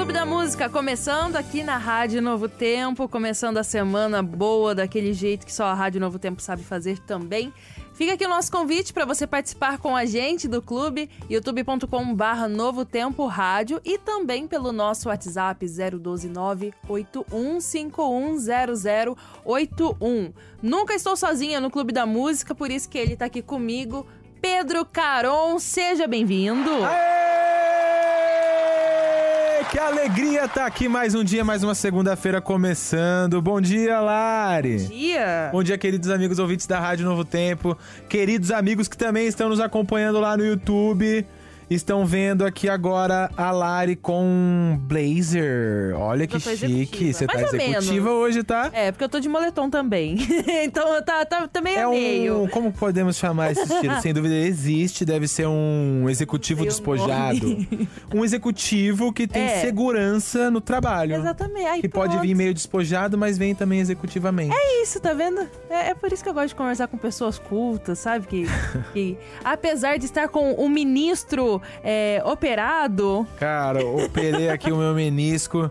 Clube da Música, começando aqui na Rádio Novo Tempo, começando a semana boa, daquele jeito que só a Rádio Novo Tempo sabe fazer também. Fica aqui o nosso convite para você participar com a gente do clube, youtube.com/Novo Tempo Rádio e também pelo nosso WhatsApp 012-981510081. Nunca estou sozinha no Clube da Música, por isso que ele tá aqui comigo, Pedro Caron, seja bem-vindo. Que alegria estar aqui mais um dia, mais uma segunda-feira começando. Bom dia, Lari. Bom dia. Bom dia, queridos amigos ouvintes da Rádio Novo Tempo. Queridos amigos que também estão nos acompanhando lá no YouTube. Estão vendo aqui agora a Lari com blazer. Olha que chique. Você tá executiva hoje, tá? É, porque eu tô de moletom também. Então tá meio meio. Como podemos chamar esse estilo? Sem dúvida existe, deve ser um executivo despojado. Um executivo que tem segurança no trabalho. Exatamente. Aí, que pode vir meio despojado, mas vem também executivamente. É isso, tá vendo? É por isso que eu gosto de conversar com pessoas cultas, sabe? Que apesar de estar com um ministro operado... Cara, operei aqui o meu menisco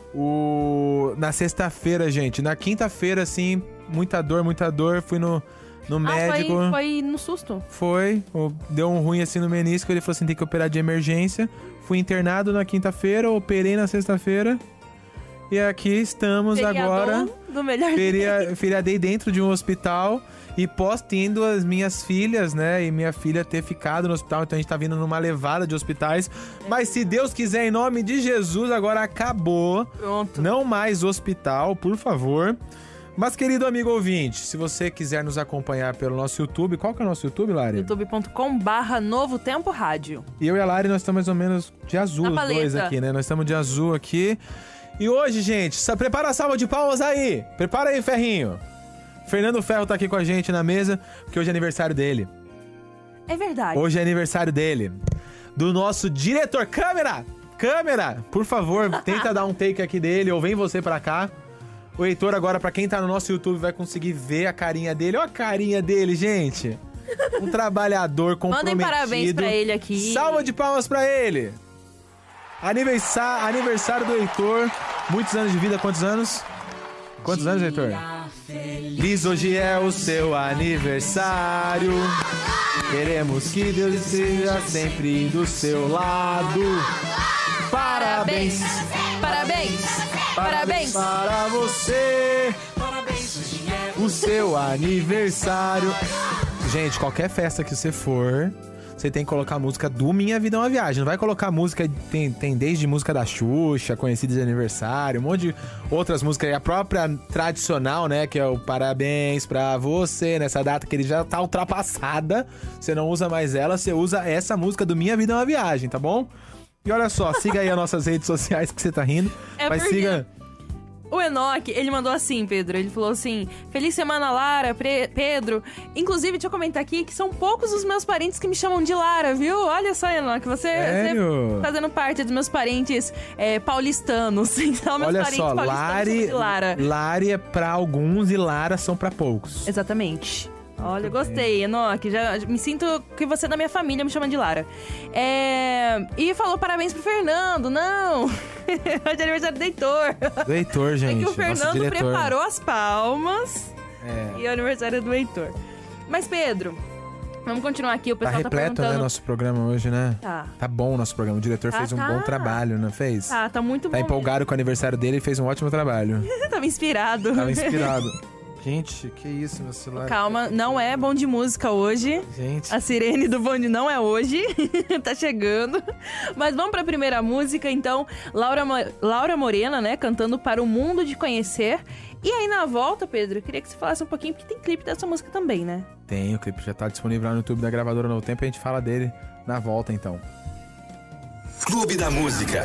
na sexta-feira, gente. Na quinta-feira, assim, muita dor. Fui no médico. Foi no susto? Foi. Deu um ruim assim no menisco. Ele falou assim, tem que operar de emergência. Fui internado na quinta-feira, operei na sexta-feira. E aqui estamos agora. Do melhor feriadei dentro de um hospital. E tendo as minhas filhas, né? E minha filha ter ficado no hospital. Então a gente tá vindo numa levada de hospitais. Mas se Deus quiser, em nome de Jesus, agora acabou. Pronto. Não mais hospital, por favor. Mas, querido amigo ouvinte, se você quiser nos acompanhar pelo nosso YouTube, qual que é o nosso YouTube, Lari? youtube.com/Novo Tempo Rádio. E eu e a Lari, nós estamos mais ou menos de azul, os dois aqui, né? Nós estamos de azul aqui. E hoje, gente, prepara a salva de palmas aí. Prepara aí, Ferrinho. Fernando Ferro tá aqui com a gente na mesa, porque hoje é aniversário dele. É verdade. Hoje é aniversário dele. Do nosso diretor. Câmera! Por favor, tenta dar um take aqui dele, ou vem você pra cá. O Heitor agora, pra quem tá no nosso YouTube, vai conseguir ver a carinha dele. Olha a carinha dele, gente. Um trabalhador comprometido. Mandem parabéns pra ele aqui. Salva de palmas pra ele. Aniversário do Heitor. Muitos anos de vida. Quantos anos? Quantos anos, Heitor? Feliz, hoje é o seu aniversário. Queremos que Deus esteja sempre do seu lado. Parabéns. Parabéns para você. Parabéns, hoje é o seu aniversário. Gente, qualquer festa que você for, você tem que colocar a música do Minha Vida é uma Viagem. Não vai colocar música... Tem desde música da Xuxa, conhecida de aniversário, um monte de outras músicas. E a própria tradicional, né? Que é o Parabéns pra você, nessa data que ele já tá ultrapassada. Você não usa mais ela, você usa essa música do Minha Vida é uma Viagem, tá bom? E olha só, siga aí as nossas redes sociais que você tá rindo. Mas siga... O Enoque, ele mandou assim, Pedro. Ele falou assim: feliz semana, Lara, Pedro. Inclusive, deixa eu comentar aqui que são poucos os meus parentes que me chamam de Lara, viu? Olha só, Enoque, você fazendo parte dos meus parentes paulistanos. Então, meus olha parentes só, Lara. Lari é pra alguns e Lara são pra poucos. Exatamente. Olha, eu gostei, Enoque. Já me sinto que você é da minha família, me chama de Lara. E falou parabéns pro Fernando. Não! Hoje é aniversário do Heitor. Do Heitor, gente. É que o Fernando preparou as palmas. E é o aniversário do Heitor. Mas, Pedro, vamos continuar aqui. O pessoal tá repleto, né, nosso programa hoje, né? Tá bom o nosso programa. O diretor fez um bom trabalho, não fez? Tá muito bom. Tá empolgado com o aniversário dele e fez um ótimo trabalho. Tava inspirado. Gente, que isso, meu celular. Calma, não é bom de música hoje. Gente. A sirene do bonde não é hoje. Tá chegando. Mas vamos pra primeira música, então. Laura Morena, né? Cantando Para o Mundo de Conhecer. E aí, na volta, Pedro, eu queria que você falasse um pouquinho, porque tem clipe dessa música também, né? Tem, o clipe já tá disponível lá no YouTube da Gravadora Novo Tempo. A gente fala dele na volta, então. Clube da Música.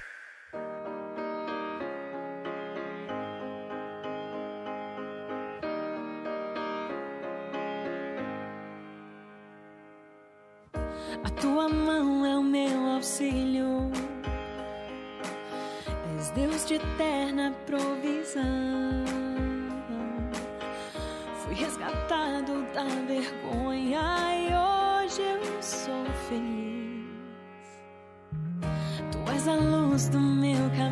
A tua mão é o meu auxílio, és Deus de eterna provisão. Fui resgatado da vergonha e hoje eu sou feliz. Tu és a luz do meu caminho.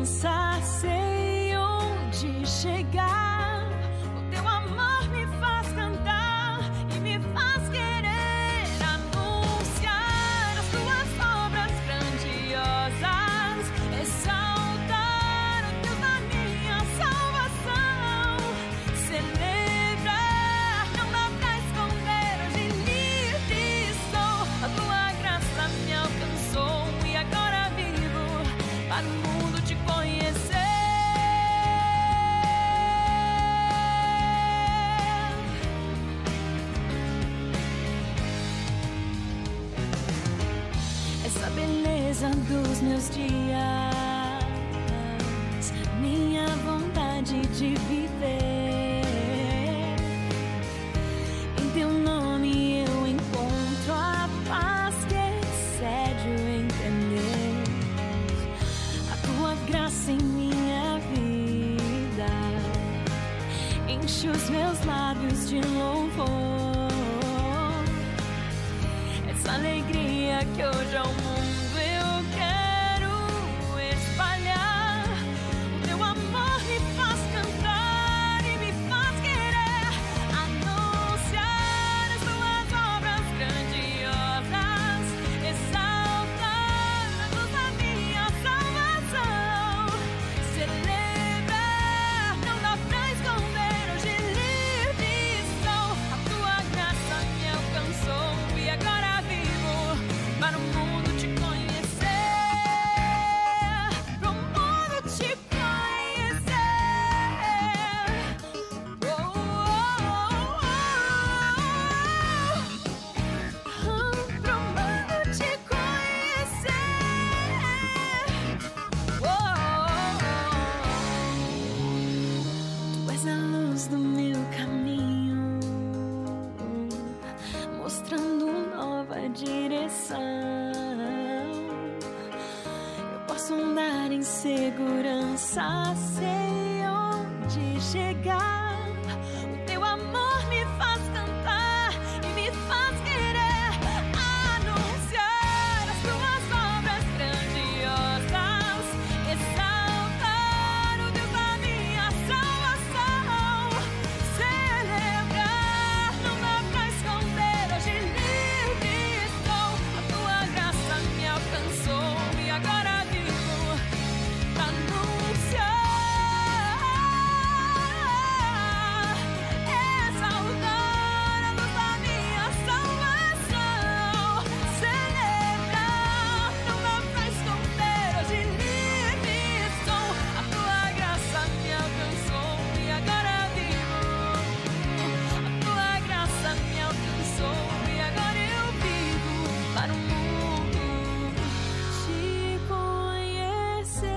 segurança, sei onde chegar. O teu amor me faz cantar e me faz querer anunciar as tuas obras grandiosas, exaltar o Deus da minha salvação, celebrar, não dá pra esconder, hoje livre estou, a tua graça me alcançou e agora vivo para o mundo te conhecer. Essa beleza dos meus dias, minha vontade de viver. Em teu nome eu encontro a paz que excede o entender. A tua graça em minha vida enche os meus lábios de louvor. Essa alegria que hoje ao mundo eu quero espalhar. O teu amor me faz cantar e me faz querer anunciar as tuas obras grandiosas, exaltar a luz da minha salvação, celebrar, não dá pra esconder, hoje livre estou, a tua graça me alcançou e agora vivo para o mundo te conhecer, para o mundo te conhecer. Oh, oh, oh, oh. Para o mundo te conhecer. Oh, oh, oh. Tu és a luz do meu caminho, mostrando nova direção. Eu posso andar em segurança, sei onde chegar. O teu amor me faz cantar e me faz querer anunciar as tuas obras grandiosas, exaltar o Deus da minha salvação, celebrar, não dá pra esconder, hoje livre estou, a tua graça me alcançou e agora vivo pra anunciar, exaltar a luz da minha salvação, celebrar, não dá pra esconder, hoje livre estou, a tua graça me alcançou e agora vivo, a tua graça me alcançou e agora eu vivo para o mundo te conhecer.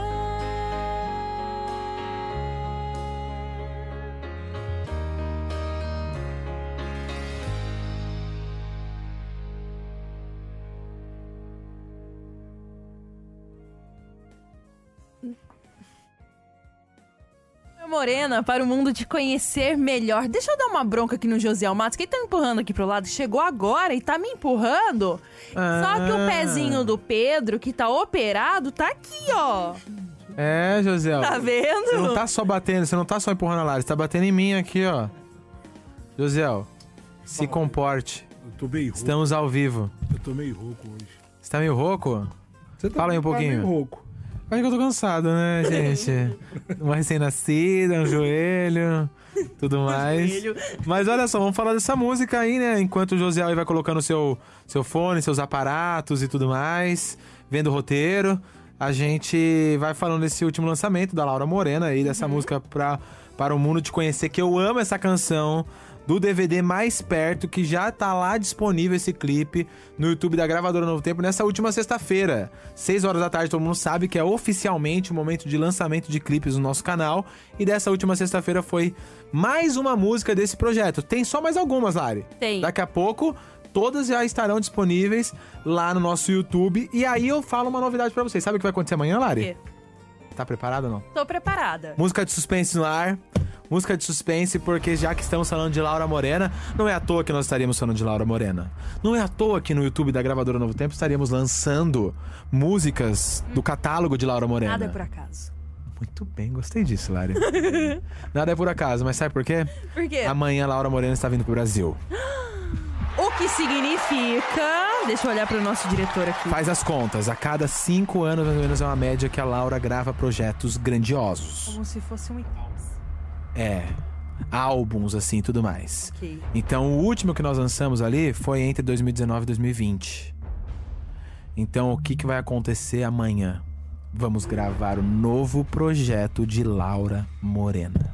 Morena, para o mundo te conhecer melhor. Deixa eu dar uma bronca aqui no Josiel Matos, que ele tá me empurrando aqui pro lado. Chegou agora e tá me empurrando. Só que o pezinho do Pedro, que tá operado, tá aqui, ó. É, Josiel. Tá vendo? Você não tá só batendo, você não tá só empurrando a Lara, você tá batendo em mim aqui, ó. Josiel, se comporte. Eu tô meio rouco. Estamos ao vivo. Eu tô meio rouco hoje. Você tá meio rouco? Você tá Fala aí um pouquinho. meio rouco. Acho que eu tô cansado, né, gente? Uma recém-nascida, um joelho, tudo mais. Mas olha só, vamos falar dessa música aí, né? Enquanto o Josiel aí vai colocando seu fone, seus aparatos e tudo mais, vendo o roteiro, a gente vai falando desse último lançamento da Laura Morena aí, dessa música para o mundo te conhecer, que eu amo essa canção. Do DVD Mais Perto, que já tá lá disponível esse clipe no YouTube da Gravadora Novo Tempo nessa última sexta-feira. 6 horas da tarde, todo mundo sabe que é oficialmente o momento de lançamento de clipes no nosso canal. E dessa última sexta-feira foi mais uma música desse projeto. Tem só mais algumas, Lari. Tem. Daqui a pouco, todas já estarão disponíveis lá no nosso YouTube. E aí eu falo uma novidade pra vocês. Sabe o que vai acontecer amanhã, Lari? O quê? Tá preparada ou não? Tô preparada. Música de suspense no ar. Música de suspense, porque já que estamos falando de Laura Morena, não é à toa que nós estaríamos falando de Laura Morena. Não é à toa que no YouTube da Gravadora Novo Tempo estaríamos lançando músicas do catálogo de Laura Morena. Nada é por acaso. Muito bem, gostei disso, Lari. Nada é por acaso, mas sabe por quê? Por quê? Amanhã Laura Morena está vindo pro Brasil. O que significa... Deixa eu olhar pro nosso diretor aqui. Faz as contas, a cada 5 anos, mais ou menos, é uma média que a Laura grava projetos grandiosos. Como se fosse um... Álbuns, assim, tudo mais. Ok. Então, o último que nós lançamos ali foi entre 2019 e 2020. Então, o que vai acontecer amanhã? Vamos gravar o novo projeto de Laura Morena.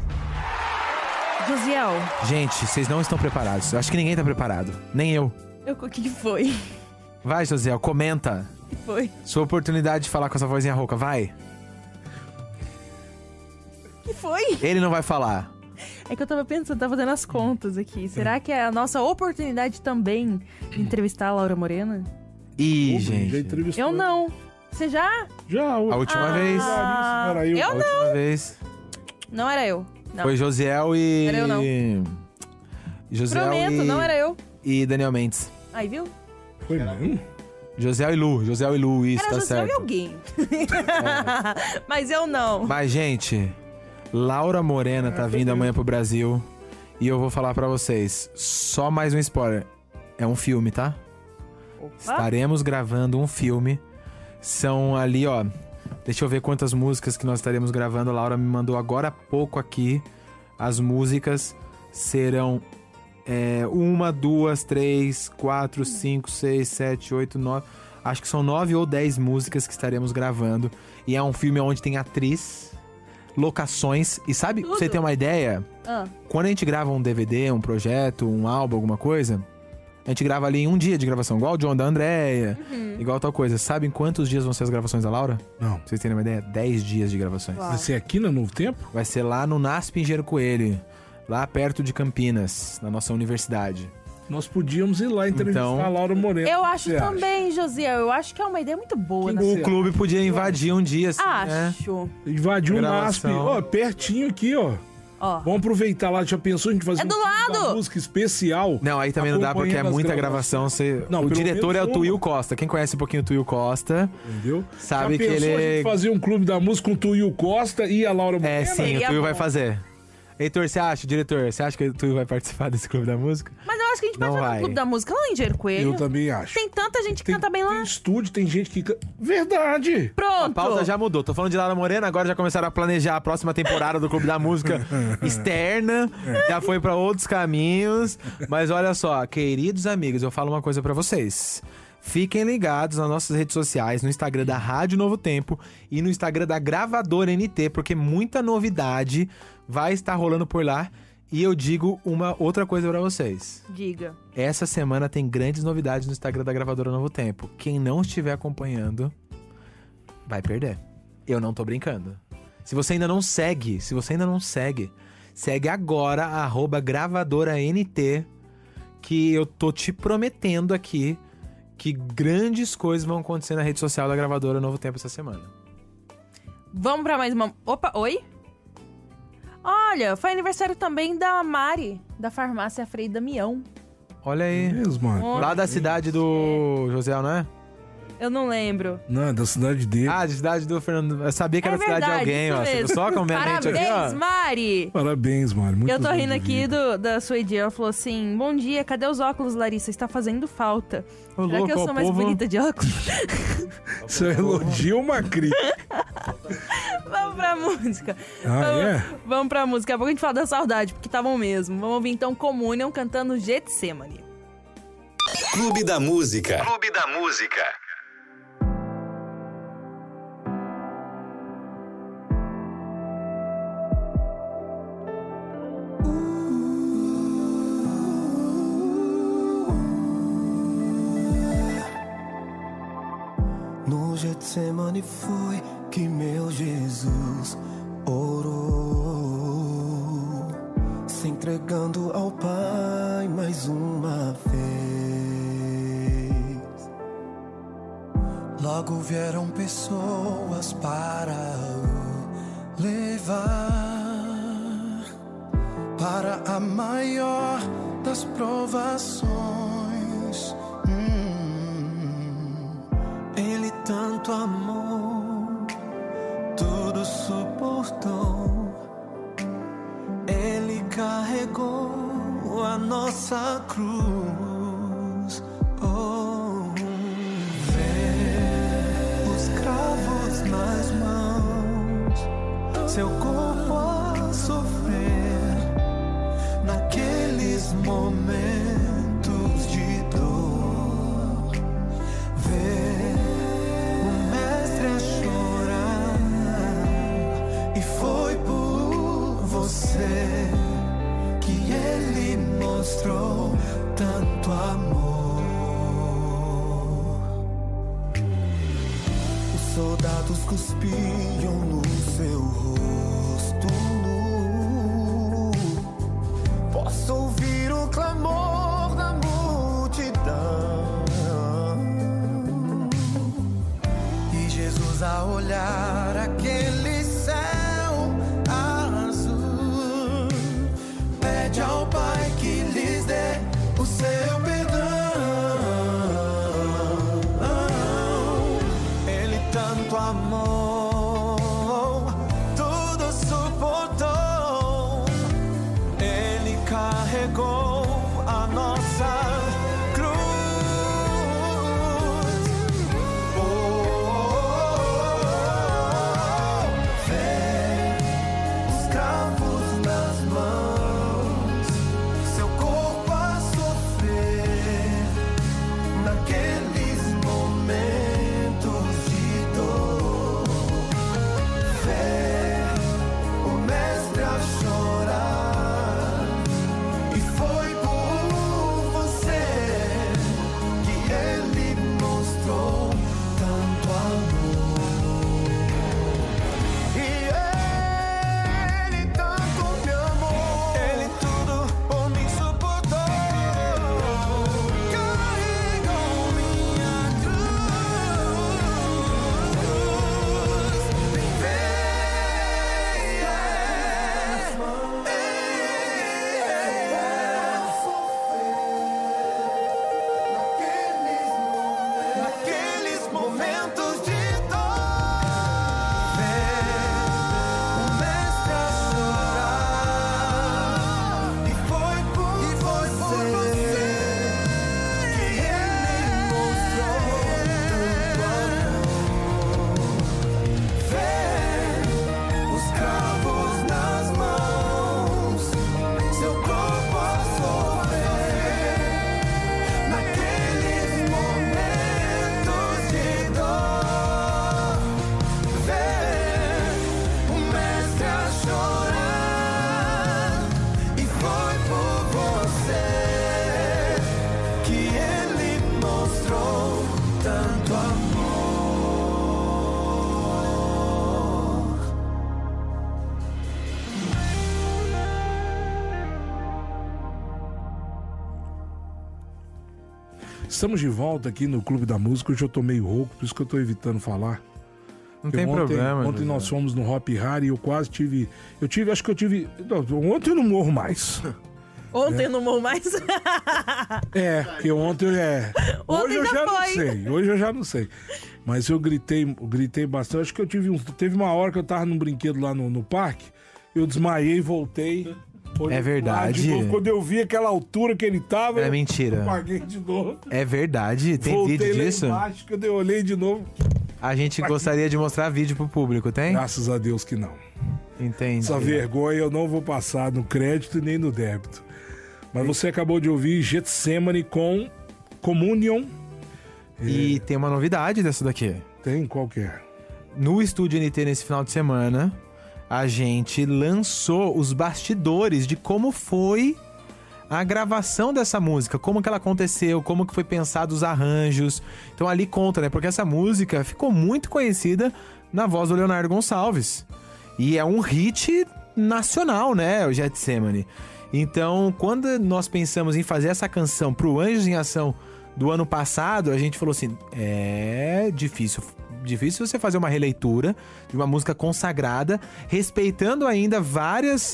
Josiel, Gente, vocês não estão preparados. Eu acho que ninguém tá preparado. Nem eu. o que foi? Vai, Josiel, comenta. O que foi? Sua oportunidade de falar com essa vozinha rouca, vai. O que foi? Ele não vai falar. É que eu tava pensando, tava fazendo as contas aqui. Será que é a nossa oportunidade também de entrevistar a Laura Morena? Ih, Pô, já gente. entrevistou. Eu não. Você já? Já, A última vez. Era eu. Eu A última vez. Não era eu. Não. Foi Josiel e... Era eu, não. Josiel Prometo, e... não era eu. E Daniel Mendes. Aí, viu? Foi mesmo? Josiel e Lu, isso, Era tá Josiel e certo. alguém. Mas eu não. Mas, gente, Laura Morena tá vindo amanhã pro Brasil. E eu vou falar pra vocês, só mais um spoiler. É um filme, tá? Opa. Estaremos gravando um filme. São ali, ó... Deixa eu ver quantas músicas que nós estaremos gravando. A Laura me mandou agora há pouco aqui. As músicas serão... 1, 2, 3, 4, 5, 6, 7, 8, 9... Acho que são 9 ou 10 músicas que estaremos gravando. E é um filme onde tem atriz, locações. E sabe, pra você ter uma ideia... Ah, Quando a gente grava um DVD, um projeto, um álbum, alguma coisa... A gente grava ali em um dia de gravação. Igual o John da Andréia, igual tal coisa. Sabem quantos dias vão ser as gravações da Laura? Não. Pra vocês terem uma ideia, 10 dias de gravações. Uau. Vai ser aqui no Novo Tempo? Vai ser lá no NASP Engenheiro Coelho, lá perto de Campinas, na nossa universidade. Nós podíamos ir lá entrevistar Então, a Laura Morena. eu O que acho você acha? também, Josiel. Eu acho que é uma ideia muito boa. Que Né? Você O clube podia invadir um dia, assim, né? Acho. Invadiu o NASP. Gravação. Ó, pertinho aqui, ó. Ó. Vamos aproveitar lá. Já pensou a gente fazer É do um clube da lado! música especial? Não, aí também não dá porque é acompanhando as muita gravações. gravação. Não, O pelo diretor é o menos Tuíl uma. Costa. Quem conhece um pouquinho o Tuíl Costa, Entendeu? sabe Já que pensou a ele... gente fazer um clube da música com o Tuíl Costa e a Laura Morena? É, sim, Seria o Tuíl vai bom. fazer. Heitor, você acha, diretor, você acha que o Tuíl vai participar desse clube da música? Mas eu acho que a gente pode Não fazer vai. um clube da música lá em Engenheiro Coelho. Eu também acho. Tem tanta gente que canta bem lá. Tem estúdio, tem gente que... Verdade! Pronto. A pauta já mudou. Tô falando de Laura Morena, agora já começaram a planejar a próxima temporada do Clube da Música externa. Já foi pra outros caminhos. Mas olha só, queridos amigos, eu falo uma coisa pra vocês. Fiquem ligados nas nossas redes sociais, no Instagram da Rádio Novo Tempo e no Instagram da Gravadora NT, porque muita novidade vai estar rolando por lá. E eu digo uma outra coisa pra vocês. Diga. Essa semana tem grandes novidades no Instagram da Gravadora Novo Tempo. Quem não estiver acompanhando, vai perder. Eu não tô brincando. Se você ainda não segue, segue agora @gravadoraNT, que eu tô te prometendo aqui que grandes coisas vão acontecer na rede social da Gravadora Novo Tempo essa semana. Vamos pra mais uma... Opa, oi? Olha, foi aniversário também da Mari, da farmácia Frei Damião. Olha aí. Mesmo, mano. Olha. Lá da cidade do José, não é? Eu não lembro. Não, é da cidade dele. Ah, de cidade do Fernando. Eu sabia que era cidade de alguém, isso ó. mesmo. Só com a minha mente aqui, Parabéns, ó. Mari! Parabéns, mano. Muito Eu tô rindo aqui da Suede. Ela falou assim: bom dia, cadê os óculos, Larissa? Está fazendo falta. Ô, Será louco, que eu ó, sou o mais povo- bonita de óculos? Isso é elogio ou uma crítica? Vamos pra música. Ah, Vamos pra música. Daqui a pouco a gente fala da saudade, porque estavam mesmo. Vamos ouvir então Communion cantando Getsemane. Clube da Música. Clube da Música. No Getsemane foi que meu Jesus orou, se entregando ao Pai mais uma vez. Logo vieram pessoas para o levar para a maior das provações. Ele tanto amou, tudo carregou a nossa cruz. Oh, vê os cravos nas mãos, seu corpo a sofrer naqueles momentos de dor. Vê o mestre a chorar, e foi por você que ele mostrou tanto amor. Os soldados cuspiam no seu rosto nu. Posso ouvir o clamor da multidão, e Jesus a olhar aquele céu azul pede ao Pai que lhes dê o seu perdão. Ele tanto amou, tudo suportou. Ele carregou a nossa cruz. Vê os cravos nas mãos, seu corpo a sofrer naqueles momentos de dor. Vê o mestre a chorar, e foi por você que ele mostrou tanto amor. E ele tanto me amou, ele tudo por mim suportou. Carregou minha cruz. Naqueles momentos de dor, vê o mestre a chorar, e foi por você que ele mostrou tanto amor. Vê os cravos nas mãos, seu corpo a sofrer naqueles momentos de dor. Vê o mestre a chorar, e foi por você que ele mostrou tanto amor. Estamos de volta aqui no Clube da Música. Hoje eu tô meio rouco, por isso que eu tô evitando falar. Não Porque tem problema. Ontem José. nós fomos no Hop Hari e eu quase tive... acho que eu tive... Não, ontem eu não morro mais. Ontem não morro mais. Porque ontem Ontem hoje eu já já não foi. sei. Hoje eu já não sei. Mas eu gritei bastante. Acho que eu teve uma hora que eu tava num brinquedo lá no parque. Eu desmaiei e voltei. Olhei É pro lado verdade. de novo. Quando eu vi aquela altura que ele tava, É mentira. eu paguei de novo. É verdade? Tem Voltei vídeo lá disso? embaixo, quando eu olhei de novo. A gente gostaria de mostrar vídeo pro público, tem? Graças a Deus que não. Entendi. Essa vergonha eu não vou passar no crédito e nem no débito. Mas você acabou de ouvir Getsemane com Communion. E tem uma novidade dessa daqui. Tem qualquer. No Estúdio NT nesse final de semana, a gente lançou os bastidores de como foi a gravação dessa música, como que ela aconteceu, como que foi pensado os arranjos. Então ali conta, né? Porque essa música ficou muito conhecida na voz do Leonardo Gonçalves. E é um hit nacional, né? O Getsemane. Então, quando nós pensamos em fazer essa canção pro Anjos em Ação do ano passado, a gente falou assim, é difícil você fazer uma releitura de uma música consagrada, respeitando ainda várias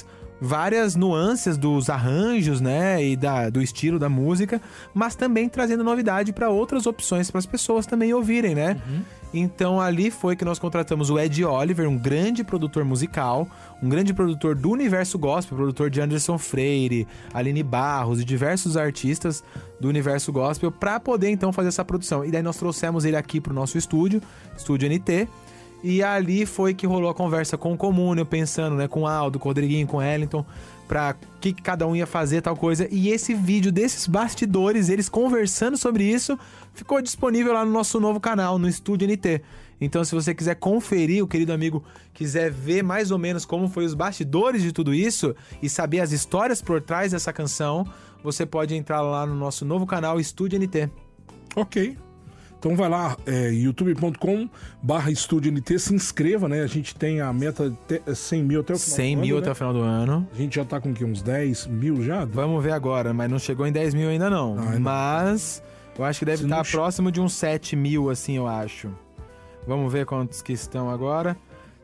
várias nuances dos arranjos, né, e do estilo da música, mas também trazendo novidade para outras opções para as pessoas também ouvirem, né? Então ali foi que nós contratamos o Ed Oliver, um grande produtor musical, um grande produtor do universo gospel, produtor de Anderson Freire, Aline Barros e diversos artistas do universo gospel, para poder então fazer essa produção. E daí nós trouxemos ele aqui pro nosso estúdio NT, e ali foi que rolou a conversa com o Comúnio, pensando, né, com o Aldo, com o Rodriguinho, com o Wellington, pra que cada um ia fazer tal coisa. E esse vídeo desses bastidores, eles conversando sobre isso, ficou disponível lá no nosso novo canal, no Estúdio NT. Então, se você quiser conferir, o querido amigo quiser ver mais ou menos como foi os bastidores de tudo isso e saber as histórias por trás dessa canção, você pode entrar lá no nosso novo canal, Estúdio NT. Ok. Então vai lá, youtube.com/Estúdio NT, se inscreva, né? A gente tem a meta 100 mil até o final 100 do ano, mil né? até o final do ano. A gente já tá com o quê? Uns 10 mil já? Vamos ver agora, mas não chegou em 10 mil ainda não. Mas eu acho que deve estar próximo de uns 7 mil, assim, eu acho. Vamos ver quantos que estão agora.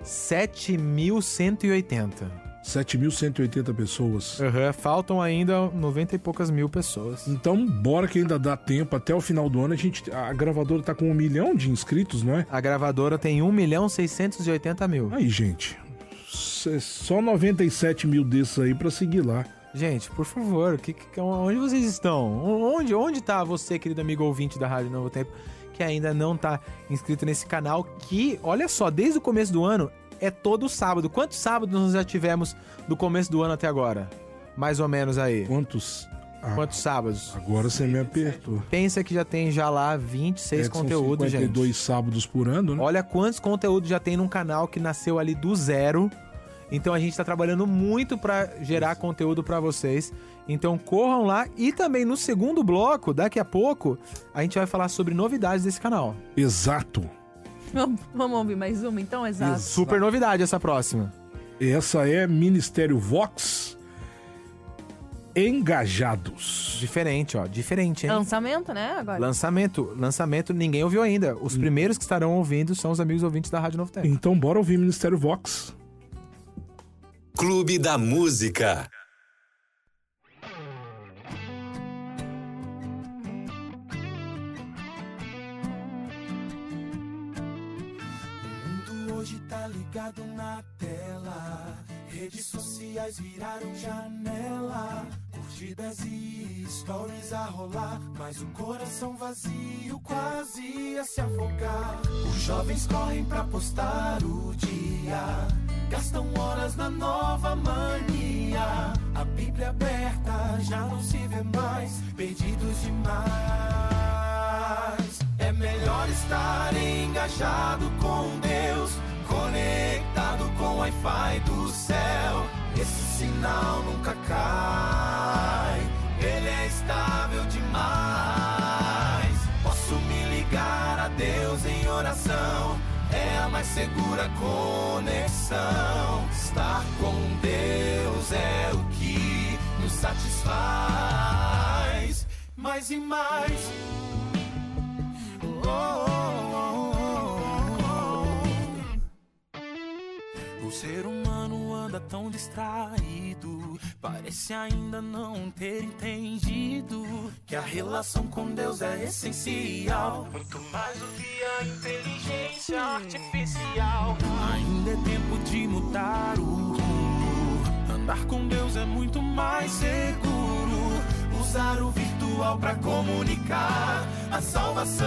7.180. 7.180 pessoas. Faltam ainda 90 e poucas mil pessoas. Então, bora que ainda dá tempo. Até o final do ano, a gravadora tá com 1 milhão de inscritos, não é? A gravadora tem 1.680.000. Aí, gente. Só 97 mil desses aí pra seguir lá. Gente, por favor, onde vocês estão? Onde tá você, querido amigo ouvinte da Rádio Novo Tempo, que ainda não tá inscrito nesse canal, que, olha só, desde o começo do ano, é todo sábado. Quantos sábados nós já tivemos do começo do ano até agora? Mais ou menos aí. Quantos sábados? Agora você me apertou. Pensa que já tem já lá 26 conteúdos, gente. 52 sábados por ano, né? Olha quantos conteúdos já tem num canal que nasceu ali do zero. Então a gente tá trabalhando muito pra gerar conteúdo pra vocês. Então corram lá. E também no segundo bloco, daqui a pouco, a gente vai falar sobre novidades desse canal. Exato. Vamos ouvir mais uma, então? Exato. Super novidade essa próxima. Essa é Ministério Vox Engajados. Diferente, ó. Diferente, hein? Lançamento, né? Agora. Lançamento, ninguém ouviu ainda. Os primeiros que estarão ouvindo são os amigos ouvintes da Rádio Novo Tempo. Então bora ouvir Ministério Vox. Clube da Música. Hoje tá ligado na tela, redes sociais viraram janela, curtidas e stories a rolar, mas o coração vazio quase a se afogar. Os jovens correm pra postar o dia, gastam horas na nova mania, a Bíblia aberta já não se vê mais, perdidos demais. É melhor estar engajado com Deus, conectado com o Wi-Fi do céu. Esse sinal nunca cai, ele é estável demais. Posso me ligar a Deus em oração, é a mais segura conexão. Estar com Deus é o que nos satisfaz, mais e mais. O ser humano anda tão distraído, parece ainda não ter entendido que a relação com Deus é essencial, muito mais do que a inteligência artificial. Ainda é tempo de mudar o rumo, andar com Deus é muito mais seguro, usar o virtual pra comunicar a salvação.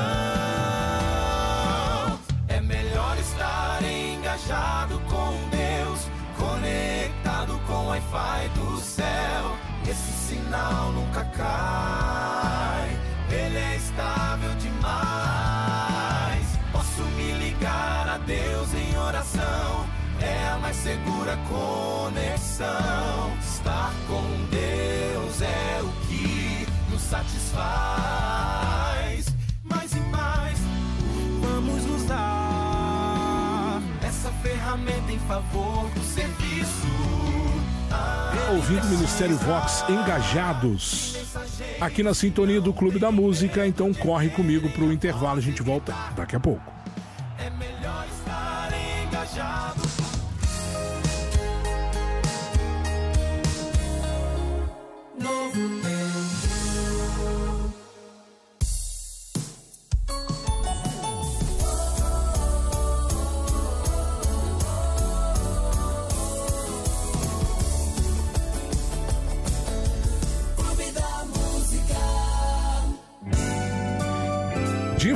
É melhor estar engajado com Deus, conectado com o Wi-Fi do céu. Esse sinal nunca cai, ele é estável demais. Posso me ligar a Deus em oração, é a mais segura conexão. Estar com Deus é o que nos satisfaz, mais e mais. Vamos usar essa ferramenta em favor do serviço. Ouvindo o Ministério Vox Engajados, aqui na sintonia do Clube da Música. Então corre comigo pro intervalo, a gente volta daqui a pouco. É melhor estar engajado.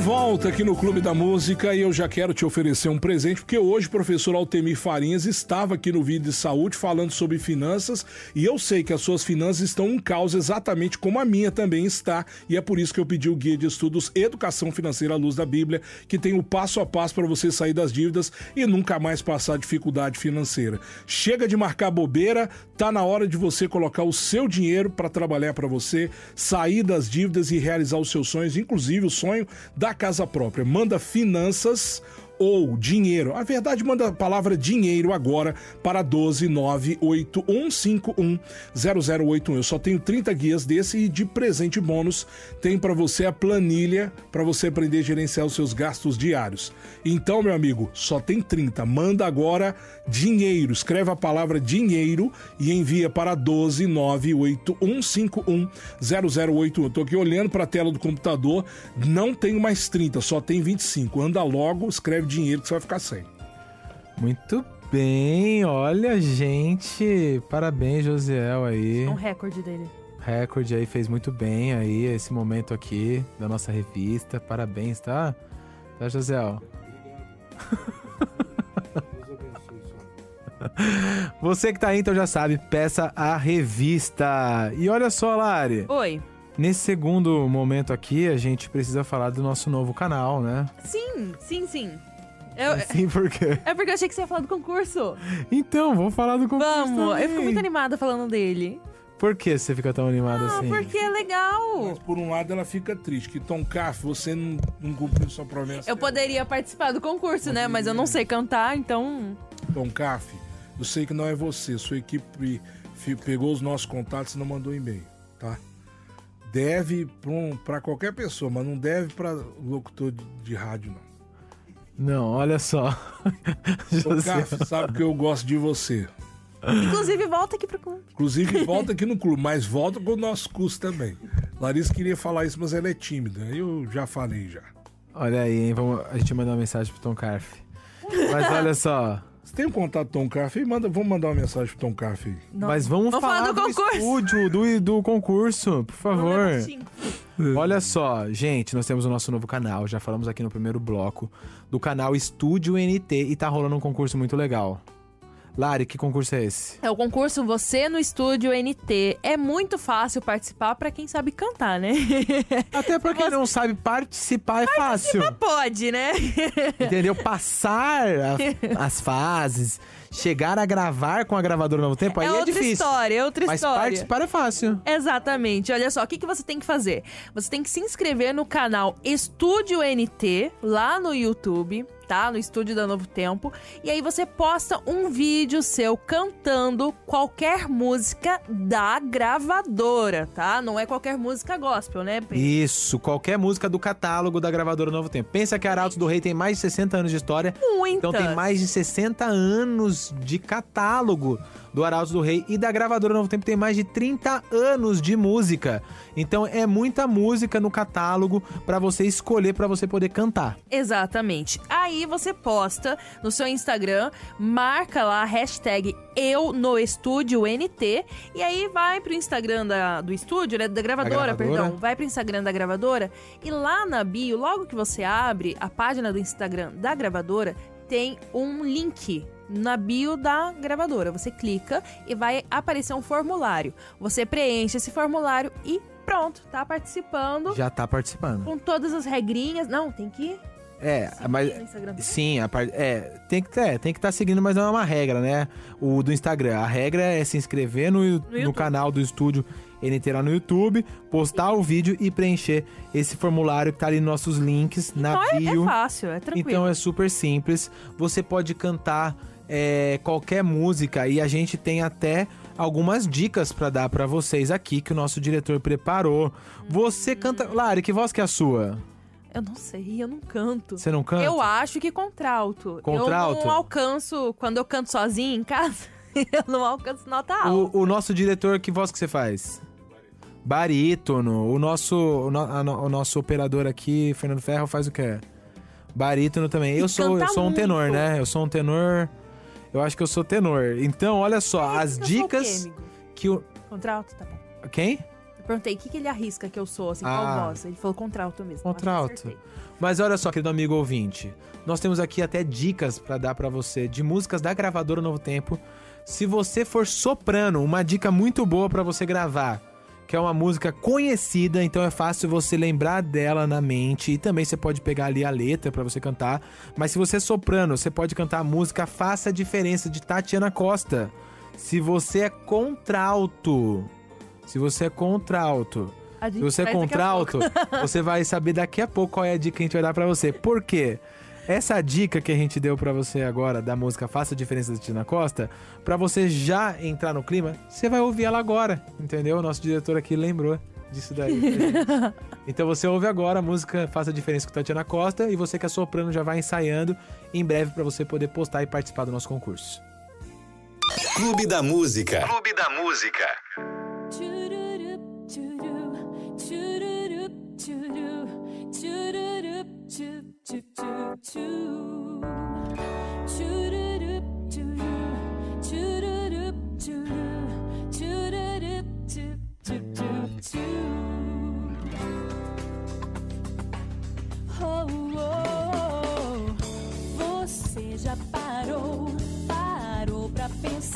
volta aqui no Clube da Música e eu já quero te oferecer um presente, porque hoje o professor Altemir Farinhas estava aqui no Vídeo de Saúde falando sobre finanças e eu sei que as suas finanças estão um caos exatamente como a minha também está, e é por isso que eu pedi o Guia de Estudos Educação Financeira à Luz da Bíblia, que tem o passo a passo para você sair das dívidas e nunca mais passar dificuldade financeira. Chega de marcar bobeira, tá na hora de você colocar o seu dinheiro para trabalhar para você, sair das dívidas e realizar os seus sonhos, inclusive o sonho da casa própria. Manda finanças ou dinheiro. A verdade, manda a palavra dinheiro agora para 12981510081. Eu só tenho 30 guias desse e de presente bônus tem para você a planilha para você aprender a gerenciar os seus gastos diários. Então, meu amigo, só tem 30. Manda agora dinheiro. Escreve a palavra dinheiro e envia para 12981510081. Eu tô aqui olhando para a tela do computador, não tenho mais 30, só tem 25. Anda logo, escreve dinheiro que você vai ficar sem. Muito bem, olha, gente. Parabéns, Josiel aí. É um recorde dele. Recorde aí, fez muito bem aí esse momento aqui da nossa revista. Parabéns, tá? Tá, Josiel? Você que tá aí, então já sabe, peça a revista. E olha só, Lari. Oi. Nesse segundo momento aqui, a gente precisa falar do nosso novo canal, né? Sim. Sim, por quê? É porque eu achei que você ia falar do concurso. Então, vou falar do concurso Vamos, também. eu fico muito animada falando dele. Por que você fica tão animado assim? Porque é legal. Mas por um lado ela fica triste, que Tom Caff, você não cumpriu sua promessa. Eu poderia participar do concurso, né? Mas eu não sei cantar, então... Tom Caff, eu sei que não é você, sua equipe pegou os nossos contatos e não mandou e-mail, tá? Deve pra qualquer pessoa, mas não deve pra locutor de rádio, não. Não, olha só. Tom Caff, sabe que eu gosto de você. Inclusive, volta aqui pro clube. Inclusive, volta aqui no clube, mas volta com o nosso curso também. Larissa queria falar isso, mas ela é tímida. Eu já falei já. Olha aí, hein? A gente manda uma mensagem pro Tom Carf. Mas olha só. Você tem um contato do Tom Carf? Vamos mandar uma mensagem pro Tom Carf aí. Mas vamos falar do concurso. estúdio, do concurso, por favor. Olha só, gente, nós temos o nosso novo canal. Já falamos aqui no primeiro bloco do canal Estúdio NT e tá rolando um concurso muito legal. Lari, que concurso é esse? É o concurso Você no Estúdio NT. É muito fácil participar pra quem sabe cantar, né? Até pra quem não sabe participar é fácil. Pode, né? Entendeu? Passar as fases, chegar a gravar com a gravadora ao Novo Tempo, aí é difícil. É outra Mas história. participar é fácil. Exatamente. Olha só, o que você tem que fazer? Você tem que se inscrever no canal Estúdio NT, lá no YouTube, tá? No Estúdio da Novo Tempo. E aí você posta um vídeo seu cantando qualquer música da gravadora, tá? Não é qualquer música gospel, né? Isso, qualquer música do catálogo da gravadora Novo Tempo. Pensa que a Arautos do Rei tem mais de 60 anos de história. Muitas. Então tem mais de 60 anos de catálogo do Arautos do Rei, e da gravadora Novo Tempo tem mais de 30 anos de música. Então é muita música no catálogo pra você escolher, pra você poder cantar. Exatamente. Aí você posta no seu Instagram, marca lá a hashtag #EuNoEstúdioNT, e aí vai pro Instagram do estúdio, né, da gravadora, perdão. Vai pro Instagram da gravadora e lá na bio, logo que você abre a página do Instagram da gravadora, tem um link na bio da gravadora. Você clica e vai aparecer um formulário. Você preenche esse formulário e pronto, tá participando. Já tá participando. Com todas as regrinhas. Não, tem que... mas no Instagram também? sim, tem que estar seguindo, mas não é uma regra, né? O do Instagram, a regra é se inscrever no canal do Estúdio NT lá no YouTube, postar o vídeo e preencher esse formulário que tá ali nos nossos links na bio. É fácil, é tranquilo. Então é super simples. Você pode cantar qualquer música e a gente tem até algumas dicas pra dar pra vocês aqui que o nosso diretor preparou. Você canta... Lari, que voz que é a sua? Eu não sei, eu não canto. Você não canta? Eu acho que contralto. Contralto? Eu não alcanço, quando eu canto sozinha em casa, eu não alcanço nota alta. O nosso diretor, que voz que você faz? Barítono. O nosso operador aqui, Fernando Ferro, faz o quê? Barítono também. Eu sou um tenor, muito. né? Eu sou um tenor... Eu acho que eu sou tenor. Então, olha só, as dicas eu sou o quê, amigo? que o... Contralto, tá bom. Quem? Perguntei, o que ele arrisca que eu sou, assim, qual voz? Ele falou contralto mesmo. eu acho que Contralto. acertei. Mas olha só, querido amigo ouvinte, nós temos aqui até dicas pra dar pra você de músicas da gravadora Novo Tempo. Se você for soprano, uma dica muito boa pra você gravar, que é uma música conhecida, então é fácil você lembrar dela na mente, e também você pode pegar ali a letra pra você cantar. Mas se você é soprano, você pode cantar a música Faça a Diferença, de Tatiana Costa. Se você é contralto, se você é contralto, você vai saber daqui a pouco qual é a dica que a gente vai dar pra você. Por quê? Essa dica que a gente deu pra você agora, da música Faça a Diferença, da Tatiana Costa, pra você já entrar no clima, você vai ouvir ela agora, entendeu? O nosso diretor aqui lembrou disso daí. Então você ouve agora a música Faça a Diferença com Tatiana Costa, e você que é soprano já vai ensaiando em breve pra você poder postar e participar do nosso concurso. Clube da Música. Clube da Música. Você já parou pra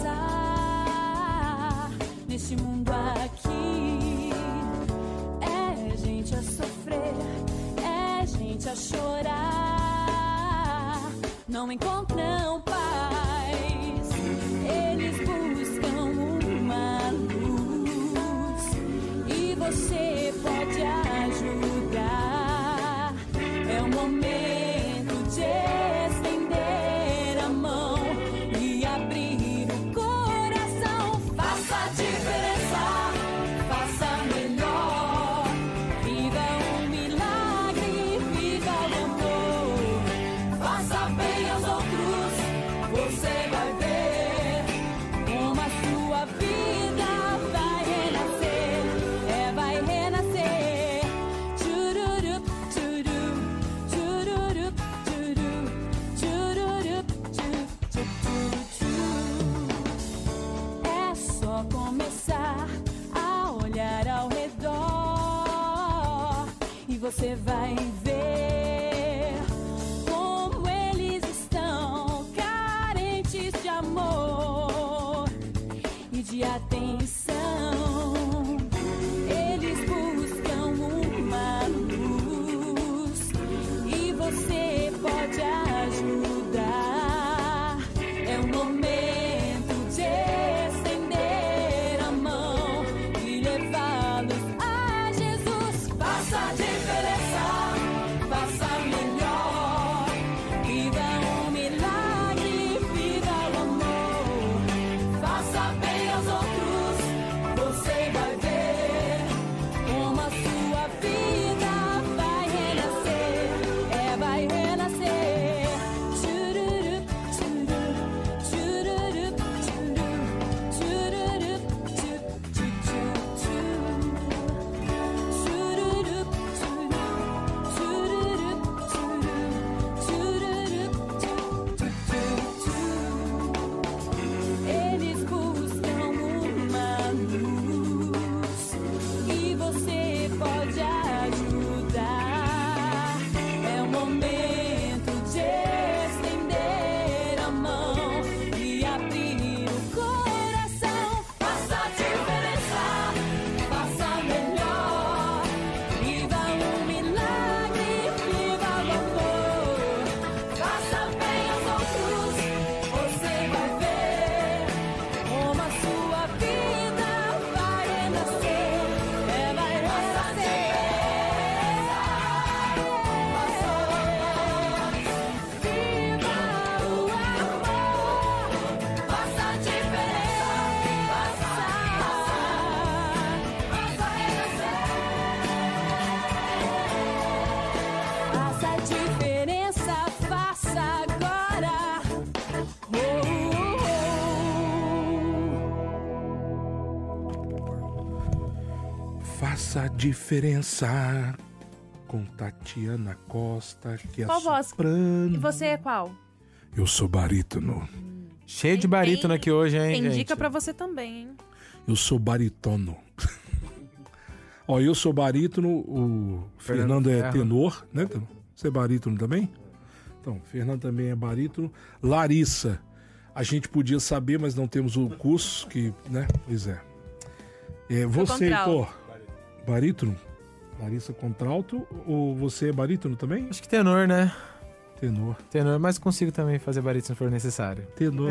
pensar neste mundo aqui? É gente a sofrer, é gente a chorar, não encontram paz. Eles buscam uma luz e você pode ajudar. É o momento de estender a mão e abrir o coração. Faça a diferença, faça melhor. Viva um milagre, viva o amor. Faça bem aos outros, você vai ver como a sua vida vai renascer. Vai renascer. Tchururup, tchurup, tchururup, tchurup, tchururup, tchurup, tchurup. É só começar a olhar ao redor e você vai ver como eles estão carentes de amor e de atenção. Eles buscam uma luz e você pode ajudar. É o momento de estender a mão e levá-los a Jesus. Faça a diferença, faça melhor. Viva um milagre, viva o amor. Faça bem aos outros, você vai ver como a sua vida vai renascer. Vai renascer. Tchururup, tchururup, tchururup, tchururup, tchururup, tchururup, tchururup, tchururup. Eles buscam uma luz e você pode ajudar. É o momento de estender a mão e abrir o coração. Faça a diferença, faça melhor. Viva um milagre, viva o amor. Faça bem aos outros, você vai ver como a sua vida vai renascer. Vai renascer. Viva o amor, faça a diferença, faça a diferença, faça agora. Faça a diferença com Tatiana Costa, que é Qual voz? soprano. E você é qual? Eu sou barítono. Cheio de barítono aqui hoje, hein, Tem gente? dica pra você também, hein? Eu sou baritono. Ó, eu sou barítono, o Fernando é Ferro. tenor, né? Você é barítono também? Então, Fernando também é barítono. Larissa, a gente podia saber, mas não temos o curso, que, né? Pois é. Você, contralto. Heitor, barítono? Larissa contralto, ou você é barítono também? Acho que tenor, né? Tenor. Tenor, mas consigo também fazer barítono se for necessário. Tenor.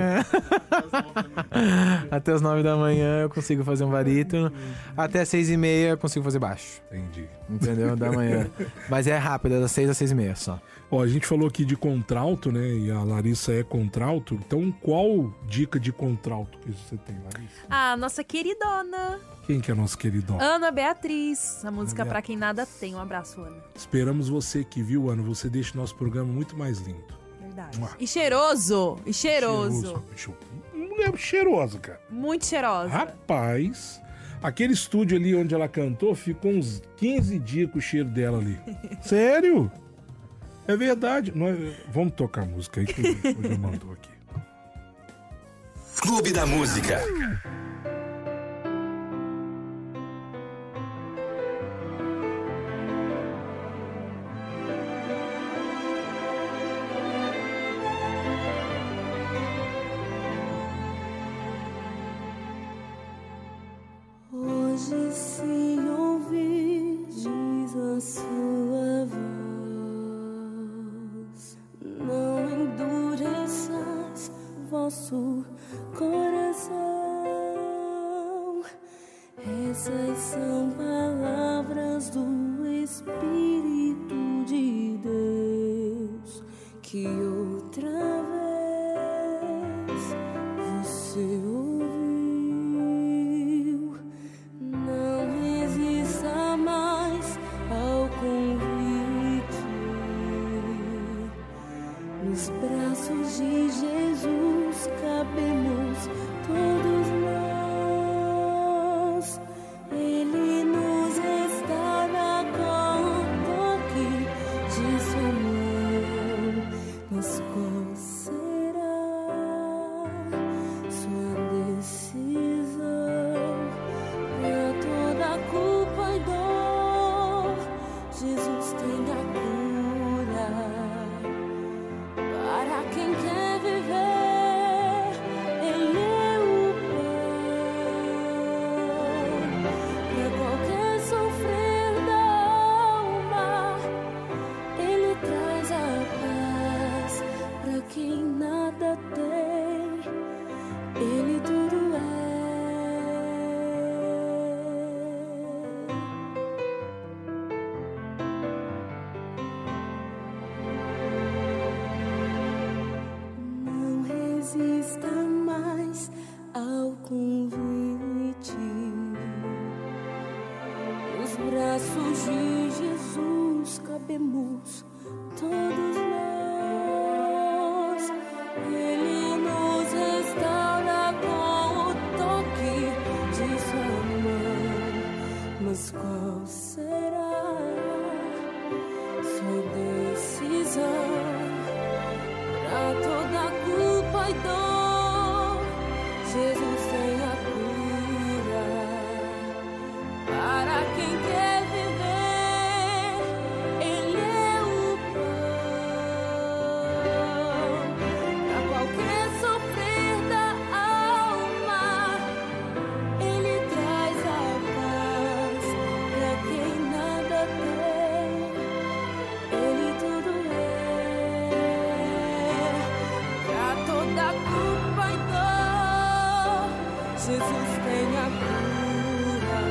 Até as 9 da manhã eu consigo fazer um barítono. Até as 6h30 eu consigo fazer baixo. Entendi. Entendeu? Da manhã. Mas é rápido, é das 6 às 6h30 só. Ó, a gente falou aqui de contralto, né? E a Larissa é contralto. Então, qual dica de contralto que você tem, Larissa? Ah, nossa queridona Quem que é nosso querido? Ana Beatriz. A música Ana Pra Quem Nada Tem. Um abraço, Ana. Esperamos você aqui, viu, Ana? Você deixa o nosso programa muito mais lindo. Verdade. Mua. E cheiroso. E cheiroso. Mulher cheirosa, cara. Muito cheirosa. Rapaz, aquele estúdio ali onde ela cantou ficou uns 15 dias com o cheiro dela ali. Sério? É verdade. Vamos tocar a música aí que o João mandou aqui. Clube da Música. Hoje se ouvir diz a sua voz, não endureçais vosso coração. Essas são palavras do Espírito de Deus que outra vez você ouviu. Não resista mais ao convite. Nos braços de Jesus cabemos todos nós. Ele nos restaura com o toque de sua mão. Mas qual será sua decisão? Pra toda culpa e dor, Jesus tem a cura. Para quem quer viver, Ele é o pão. Pra qualquer sofrer da alma, Ele traz a paz. Pra quem nada tem, Ele tudo é. Não resista mais ao convite. Nos braços de Jesus cabemos todos nós. Ele nos restaura com o toque de sua mão. Mas qual será sua decisão? Pra toda culpa e dor, Jesus tem a cura. Para quem quer viver, Ele é o pão. Pra qualquer sofrer da alma, Ele traz a paz. Pra quem nada tem, Ele tudo é. Pra toda culpa e dor, Jesus tem a cura.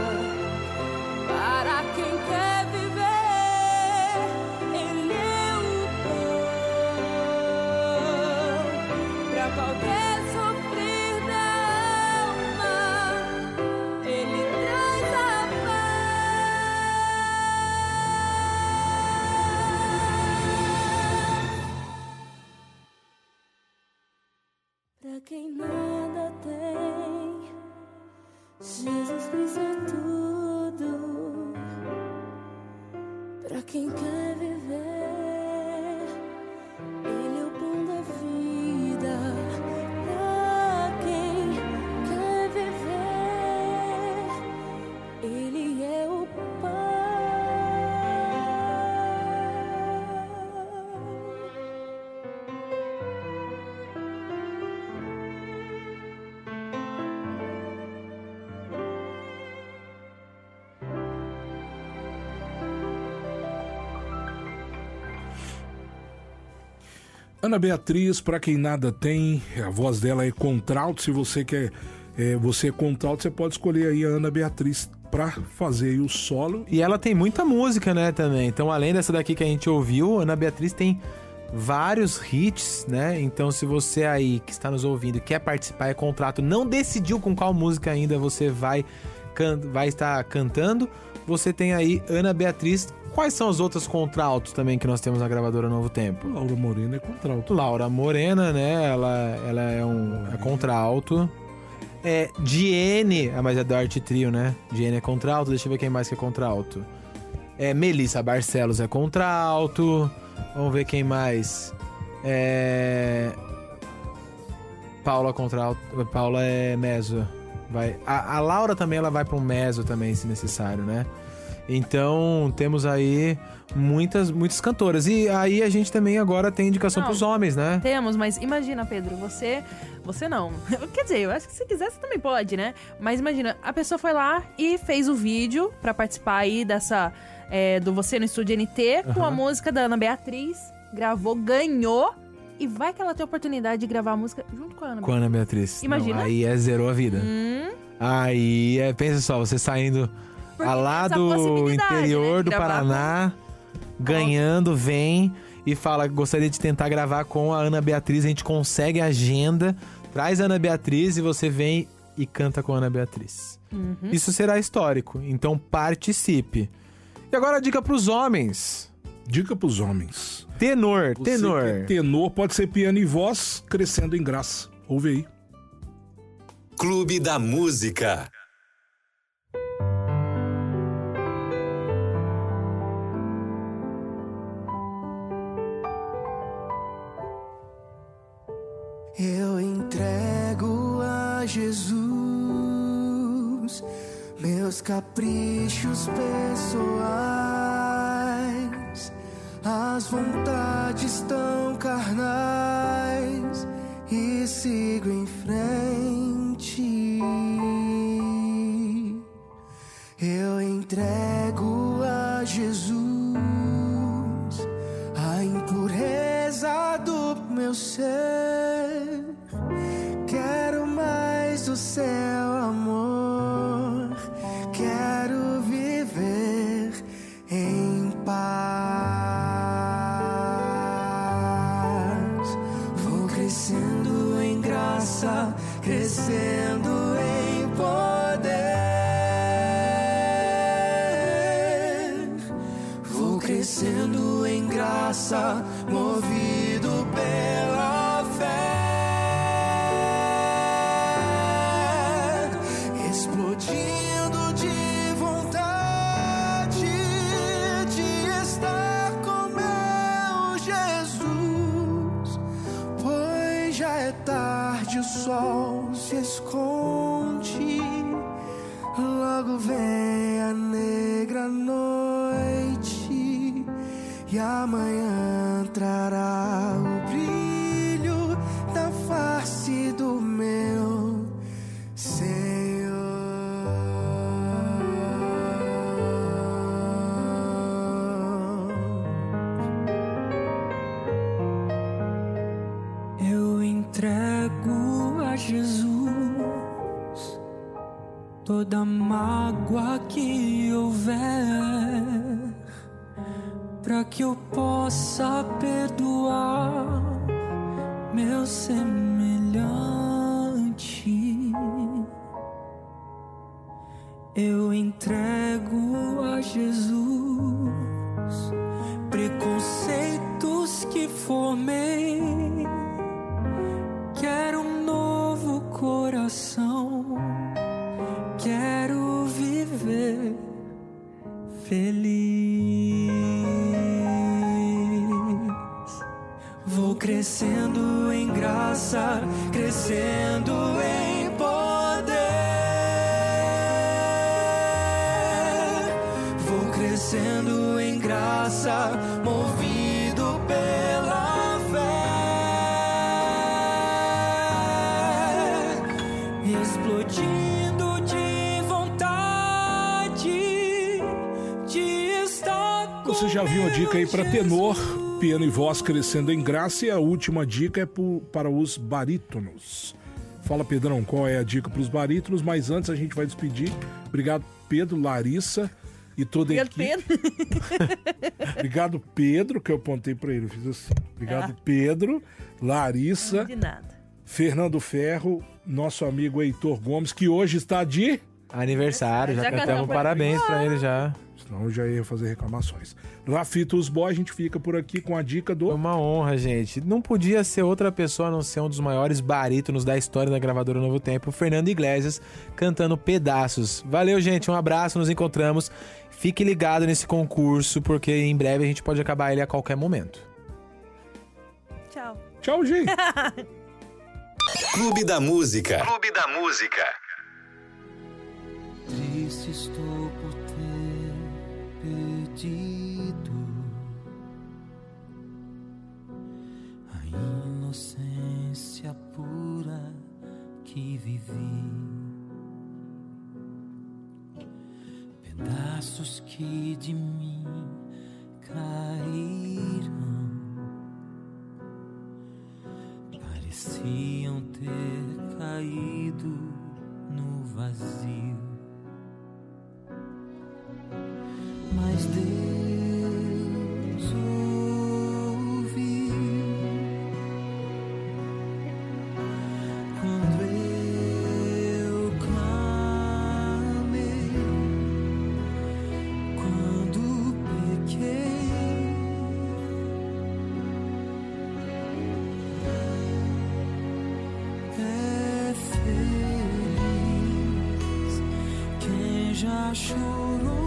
Para quem quer viver, Ele é o pão. Pra qualquer sofrer da alma, Ele traz a paz. Pra quem nada tem, Jesus Cristo é tudo. Pra quem quer viver, Ele é o pão da vida. Pra quem quer viver, Ele é o Ana Beatriz, pra quem nada tem, a voz dela é contralto. Se você quer, você é contralto, você pode escolher aí a Ana Beatriz pra fazer aí o solo. E ela tem muita música, né, também. Então, além dessa daqui que a gente ouviu, a Ana Beatriz tem vários hits, né? Então, se você aí que está nos ouvindo quer participar, é contrato, não decidiu com qual música ainda você vai estar cantando, você tem aí Ana Beatriz. Quais são os outros contraltos também que nós temos na gravadora Novo Tempo? Laura Morena é contralto. Laura Morena, né? Ela é contralto. Diene, mas é do Arte Trio, né? Diene é contralto. Deixa eu ver quem mais que é contralto. Melissa Barcelos é contralto. Vamos ver quem mais. Paula contralto. Paula é mezzo. A Laura também, ela vai para um mezzo também, se necessário, né? Então, temos aí muitas cantoras. E aí a gente também agora tem indicação pros homens, né? Temos, mas imagina, Pedro, você não. Quer dizer, eu acho que se quiser você também pode, né? Mas imagina, a pessoa foi lá e fez o vídeo pra participar aí dessa... do Você no Estúdio NT, com a música da Ana Beatriz. Gravou, ganhou. E vai que ela tem a oportunidade de gravar a música junto com a Ana Beatriz. Com a Ana Beatriz. Imagina. Não, aí zerou a vida. Aí, pensa só, você saindo... lá do interior, né, do Paraná, ganhando, vem e fala, gostaria de tentar gravar com a Ana Beatriz, a gente consegue a agenda, traz a Ana Beatriz e você vem e canta com a Ana Beatriz. Isso será histórico, então participe. E agora a dica pros homens. Dica pros homens. Tenor. Tenor pode ser piano e voz, crescendo em graça. Ouve aí. Clube da Música. Eu entrego a Jesus meus caprichos pessoais, as vontades tão carnais, e sigo em frente. Eu entrego a Jesus a impureza do meu ser. Quero mais do seu amor, quero viver em paz. Vou crescendo em graça, crescendo em poder. Vou crescendo em graça, movido pela fé. Explodindo de vontade de estar com meu Jesus, pois já é tarde, o sol se esconde, logo vem a negra noite e amanhã trará o brilho da face do meu Senhor. Eu entrego a Jesus toda mágoa que houver, para que eu possa perdoar meu semelhante. Eu entrego a Jesus preconceitos que formei. Quero um novo coração, quero viver feliz. Vou crescendo em graça, crescendo em poder. Vou crescendo em graça, movido pela fé. Explodindo de vontade de estar com Você já viu a dica aí pra tenor, piano e voz crescendo em graça. E a última dica é para os barítonos. Fala, Pedrão, qual é a dica para os barítonos? Mas antes a gente vai despedir. Obrigado, Pedro, Larissa e toda a equipe. Obrigado, Pedro, que eu apontei para ele. Eu fiz assim. Obrigado, Pedro, Larissa. De nada. Fernando Ferro, nosso amigo Heitor Gomes, que hoje está de Aniversário, já cantamos parabéns pra ele já. Senão eu já ia fazer reclamações. Rafitos Boy, a gente fica por aqui com a dica do... É uma honra, gente. Não podia ser outra pessoa a não ser um dos maiores barítonos da história da gravadora Novo Tempo, Fernando Iglesias, cantando Pedaços. Valeu, gente. Um abraço, nos encontramos. Fique ligado nesse concurso, porque em breve a gente pode acabar ele a qualquer momento. Tchau. Tchau, gente. Clube da Música. Clube da Música. Triste estou por ter perdido a inocência pura que vivi, pedaços que de mim caíram, pareciam ter caído no vazio. Mas Deus ouviu quando eu clamei, quando pequei. É feliz quem já chorou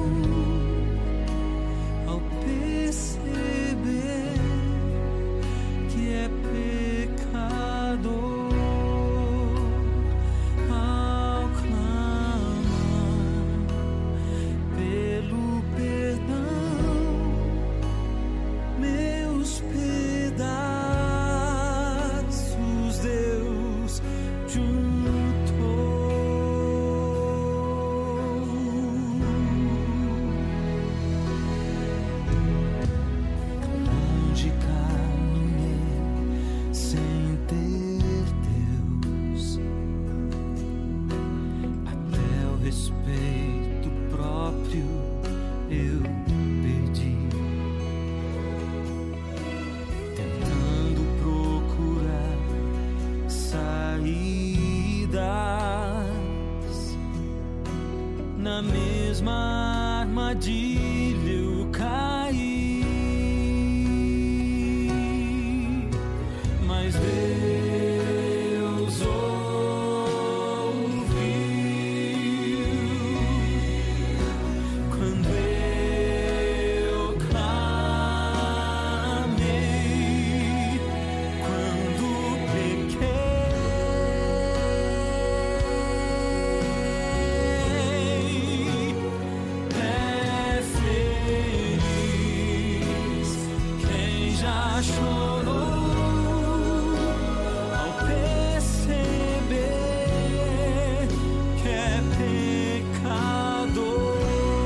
ao perceber que é pecador, ao clamar pelo perdão, meus pedaços Deus juntou. Longe caminhei sem ter Deus, até o respeito próprio eu perdi, tentando procurar saídas, na mesma armadilha eu caí. Mas Deus ouviu quando eu clamei, quando pequei. É feliz quem já chorou ao perceber que é pecador,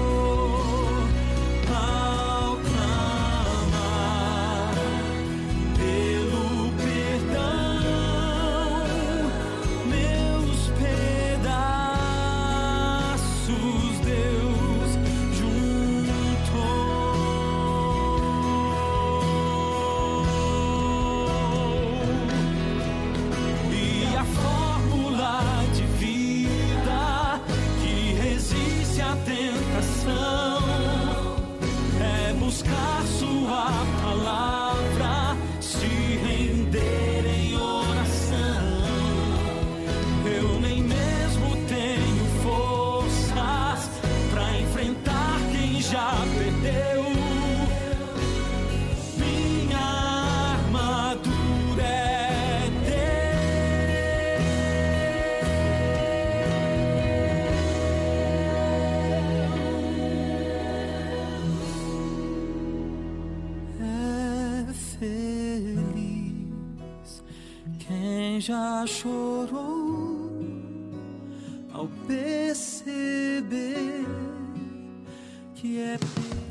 ao clamar pelo perdão, meus pedaços Deus juntou. E a fórmula de vida que resiste à tentação é buscar sua palavra, se render em oração. Eu nem mesmo tenho forças pra enfrentar quem já perdeu. Minha armadura é Deus. É feliz quem já chorou ao perceber que é